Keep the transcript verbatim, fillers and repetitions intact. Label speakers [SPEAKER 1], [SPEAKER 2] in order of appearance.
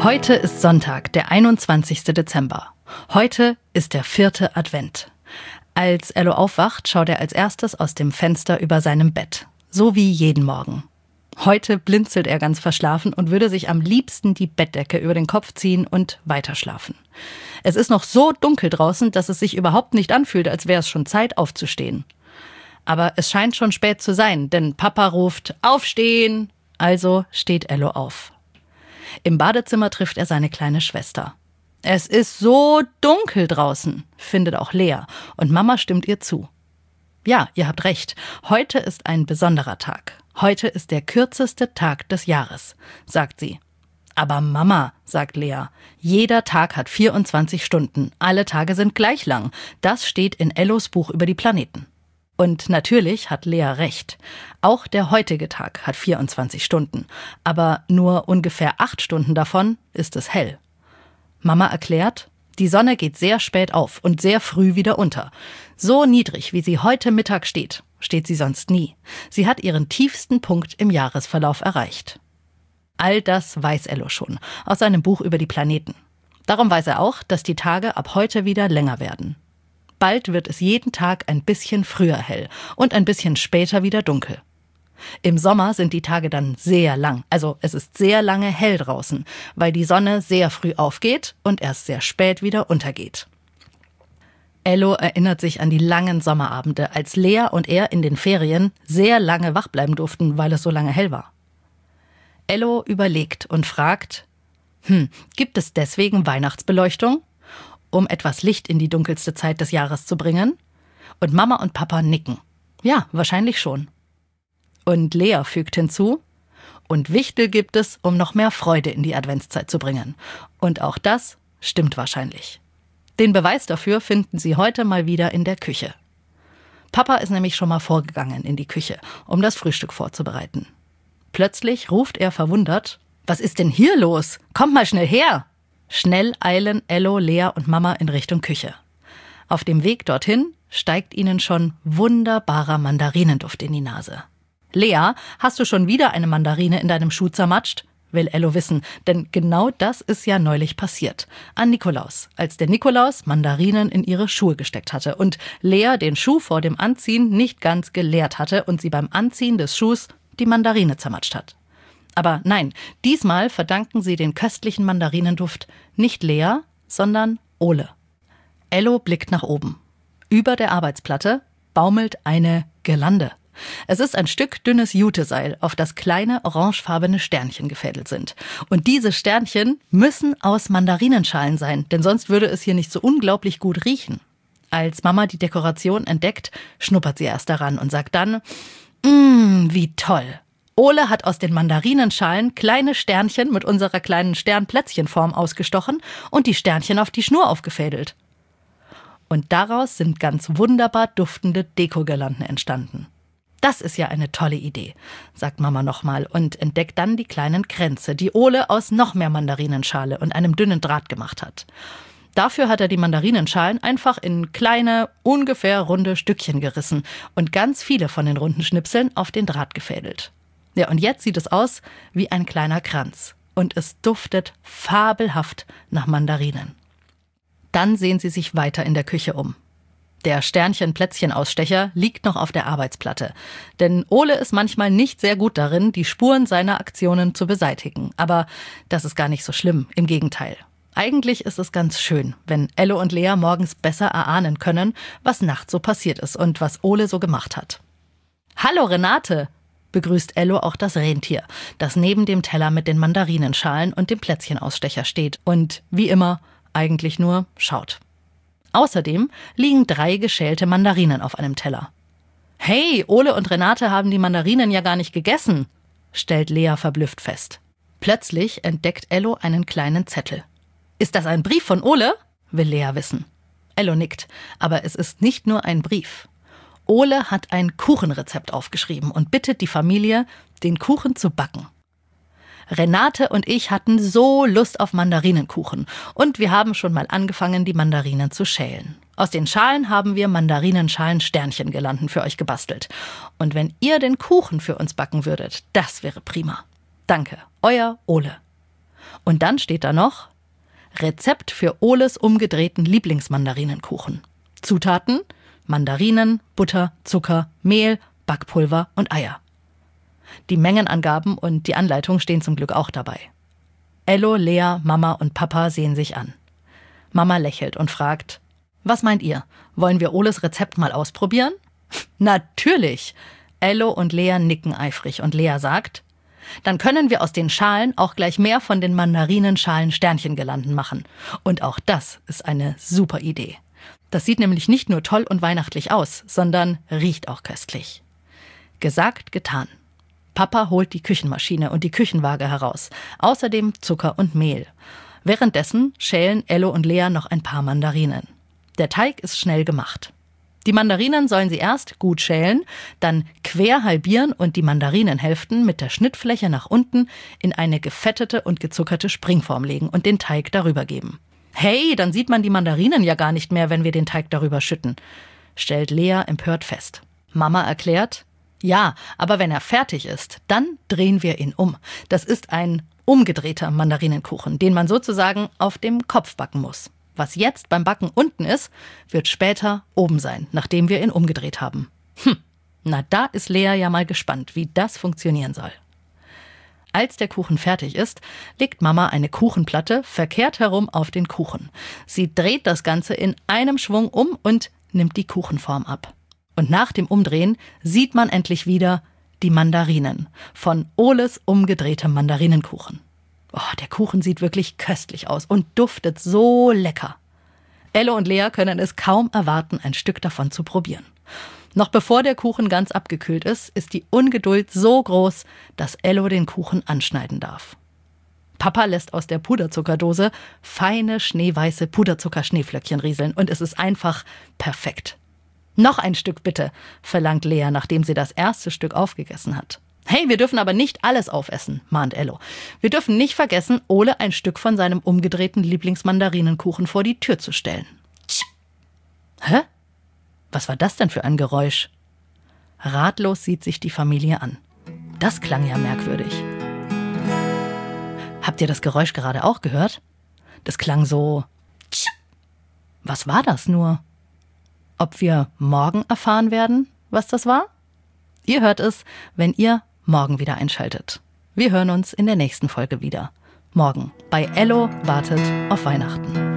[SPEAKER 1] Heute ist Sonntag, der einundzwanzigster Dezember. Heute ist der vierte Advent. Als Ello aufwacht, schaut er als erstes aus dem Fenster über seinem Bett. So wie jeden Morgen. Heute blinzelt er ganz verschlafen und würde sich am liebsten die Bettdecke über den Kopf ziehen und weiterschlafen. Es ist noch so dunkel draußen, dass es sich überhaupt nicht anfühlt, als wäre es schon Zeit aufzustehen. Aber es scheint schon spät zu sein, denn Papa ruft „Aufstehen!" Also steht Ello auf. Im Badezimmer trifft er seine kleine Schwester. Es ist so dunkel draußen, findet auch Lea, und Mama stimmt ihr zu. Ja, ihr habt recht, heute ist ein besonderer Tag. Heute ist der kürzeste Tag des Jahres, sagt sie. Aber Mama, sagt Lea, jeder Tag hat vierundzwanzig Stunden, alle Tage sind gleich lang. Das steht in Ellos Buch über die Planeten. Und natürlich hat Lea recht. Auch der heutige Tag hat vierundzwanzig Stunden, aber nur ungefähr acht Stunden davon ist es hell. Mama erklärt, die Sonne geht sehr spät auf und sehr früh wieder unter. So niedrig, wie sie heute Mittag steht, steht sie sonst nie. Sie hat ihren tiefsten Punkt im Jahresverlauf erreicht. All das weiß Ello schon aus seinem Buch über die Planeten. Darum weiß er auch, dass die Tage ab heute wieder länger werden. Bald wird es jeden Tag ein bisschen früher hell und ein bisschen später wieder dunkel. Im Sommer sind die Tage dann sehr lang, also es ist sehr lange hell draußen, weil die Sonne sehr früh aufgeht und erst sehr spät wieder untergeht. Ello erinnert sich an die langen Sommerabende, als Lea und er in den Ferien sehr lange wach bleiben durften, weil es so lange hell war. Ello überlegt und fragt, hm, gibt es deswegen Weihnachtsbeleuchtung? Um etwas Licht in die dunkelste Zeit des Jahres zu bringen? Und Mama und Papa nicken. Ja, wahrscheinlich schon. Und Lea fügt hinzu, und Wichtel gibt es, um noch mehr Freude in die Adventszeit zu bringen. Und auch das stimmt wahrscheinlich. Den Beweis dafür finden Sie heute mal wieder in der Küche. Papa ist nämlich schon mal vorgegangen in die Küche, um das Frühstück vorzubereiten. Plötzlich ruft er verwundert, »Was ist denn hier los? Kommt mal schnell her!« Schnell eilen Ello, Lea und Mama in Richtung Küche. Auf dem Weg dorthin steigt ihnen schon wunderbarer Mandarinenduft in die Nase. »Lea, hast du schon wieder eine Mandarine in deinem Schuh zermatscht?« will Ello wissen, denn genau das ist ja neulich passiert. An Nikolaus, als der Nikolaus Mandarinen in ihre Schuhe gesteckt hatte und Lea den Schuh vor dem Anziehen nicht ganz geleert hatte und sie beim Anziehen des Schuhs die Mandarine zermatscht hat. Aber nein, diesmal verdanken sie den köstlichen Mandarinenduft nicht Lea, sondern Ole. Ello blickt nach oben. Über der Arbeitsplatte baumelt eine Girlande. Es ist ein Stück dünnes Juteseil, auf das kleine orangefarbene Sternchen gefädelt sind. Und diese Sternchen müssen aus Mandarinenschalen sein, denn sonst würde es hier nicht so unglaublich gut riechen. Als Mama die Dekoration entdeckt, schnuppert sie erst daran und sagt dann, »Mmm, wie toll! Ole hat aus den Mandarinenschalen kleine Sternchen mit unserer kleinen Sternplätzchenform ausgestochen und die Sternchen auf die Schnur aufgefädelt.« Und daraus sind ganz wunderbar duftende Dekogirlanden entstanden. Das ist ja eine tolle Idee, sagt Mama nochmal und entdeckt dann die kleinen Kränze, die Ole aus noch mehr Mandarinenschale und einem dünnen Draht gemacht hat. Dafür hat er die Mandarinenschalen einfach in kleine, ungefähr runde Stückchen gerissen und ganz viele von den runden Schnipseln auf den Draht gefädelt. Ja, und jetzt sieht es aus wie ein kleiner Kranz und es duftet fabelhaft nach Mandarinen. Dann sehen sie sich weiter in der Küche um. Der Sternchen-Plätzchen-Ausstecher liegt noch auf der Arbeitsplatte. Denn Ole ist manchmal nicht sehr gut darin, die Spuren seiner Aktionen zu beseitigen. Aber das ist gar nicht so schlimm, im Gegenteil. Eigentlich ist es ganz schön, wenn Ello und Lea morgens besser erahnen können, was nachts so passiert ist und was Ole so gemacht hat. »Hallo Renate«, begrüßt Ello auch das Rentier, das neben dem Teller mit den Mandarinenschalen und dem Plätzchenausstecher steht und, wie immer, eigentlich nur schaut. Außerdem liegen drei geschälte Mandarinen auf einem Teller. »Hey, Ole und Renate haben die Mandarinen ja gar nicht gegessen«, stellt Lea verblüfft fest. Plötzlich entdeckt Ello einen kleinen Zettel. »Ist das ein Brief von Ole?« will Lea wissen. Ello nickt, aber es ist nicht nur ein Brief. Ole hat ein Kuchenrezept aufgeschrieben und bittet die Familie, den Kuchen zu backen. Renate und ich hatten so Lust auf Mandarinenkuchen und wir haben schon mal angefangen, die Mandarinen zu schälen. Aus den Schalen haben wir Mandarinenschalen-Sternchengirlanden für euch gebastelt. Und wenn ihr den Kuchen für uns backen würdet, das wäre prima. Danke, euer Ole. Und dann steht da noch Rezept für Oles umgedrehten Lieblingsmandarinenkuchen. Zutaten: Mandarinen, Butter, Zucker, Mehl, Backpulver und Eier. Die Mengenangaben und die Anleitung stehen zum Glück auch dabei. Ello, Lea, Mama und Papa sehen sich an. Mama lächelt und fragt: Was meint ihr? Wollen wir Oles Rezept mal ausprobieren? Natürlich! Ello und Lea nicken eifrig und Lea sagt: Dann können wir aus den Schalen auch gleich mehr von den Mandarinenschalen-Sternchengelanden machen. Und auch das ist eine super Idee. Das sieht nämlich nicht nur toll und weihnachtlich aus, sondern riecht auch köstlich. Gesagt, getan. Papa holt die Küchenmaschine und die Küchenwaage heraus. Außerdem Zucker und Mehl. Währenddessen schälen Ello und Lea noch ein paar Mandarinen. Der Teig ist schnell gemacht. Die Mandarinen sollen sie erst gut schälen, dann quer halbieren und die Mandarinenhälften mit der Schnittfläche nach unten in eine gefettete und gezuckerte Springform legen und den Teig darüber geben. Hey, dann sieht man die Mandarinen ja gar nicht mehr, wenn wir den Teig darüber schütten, stellt Lea empört fest. Mama erklärt: Ja, aber wenn er fertig ist, dann drehen wir ihn um. Das ist ein umgedrehter Mandarinenkuchen, den man sozusagen auf dem Kopf backen muss. Was jetzt beim Backen unten ist, wird später oben sein, nachdem wir ihn umgedreht haben. Hm, na da ist Lea ja mal gespannt, wie das funktionieren soll. Als der Kuchen fertig ist, legt Mama eine Kuchenplatte verkehrt herum auf den Kuchen. Sie dreht das Ganze in einem Schwung um und nimmt die Kuchenform ab. Und nach dem Umdrehen sieht man endlich wieder die Mandarinen von Oles umgedrehtem Mandarinenkuchen. Oh, der Kuchen sieht wirklich köstlich aus und duftet so lecker. Ello und Lea können es kaum erwarten, ein Stück davon zu probieren. Noch bevor der Kuchen ganz abgekühlt ist, ist die Ungeduld so groß, dass Ello den Kuchen anschneiden darf. Papa lässt aus der Puderzuckerdose feine, schneeweiße Puderzucker-Schneeflöckchen rieseln und es ist einfach perfekt. Noch ein Stück bitte, verlangt Lea, nachdem sie das erste Stück aufgegessen hat. Hey, wir dürfen aber nicht alles aufessen, mahnt Ello. Wir dürfen nicht vergessen, Ole ein Stück von seinem umgedrehten Lieblingsmandarinenkuchen vor die Tür zu stellen. Tsch. Hä? Was war das denn für ein Geräusch? Ratlos sieht sich die Familie an. Das klang ja merkwürdig. Habt ihr das Geräusch gerade auch gehört? Das klang so... Tsch. Was war das nur? Ob wir morgen erfahren werden, was das war? Ihr hört es, wenn ihr morgen wieder einschaltet. Wir hören uns in der nächsten Folge wieder. Morgen bei Ello wartet auf Weihnachten.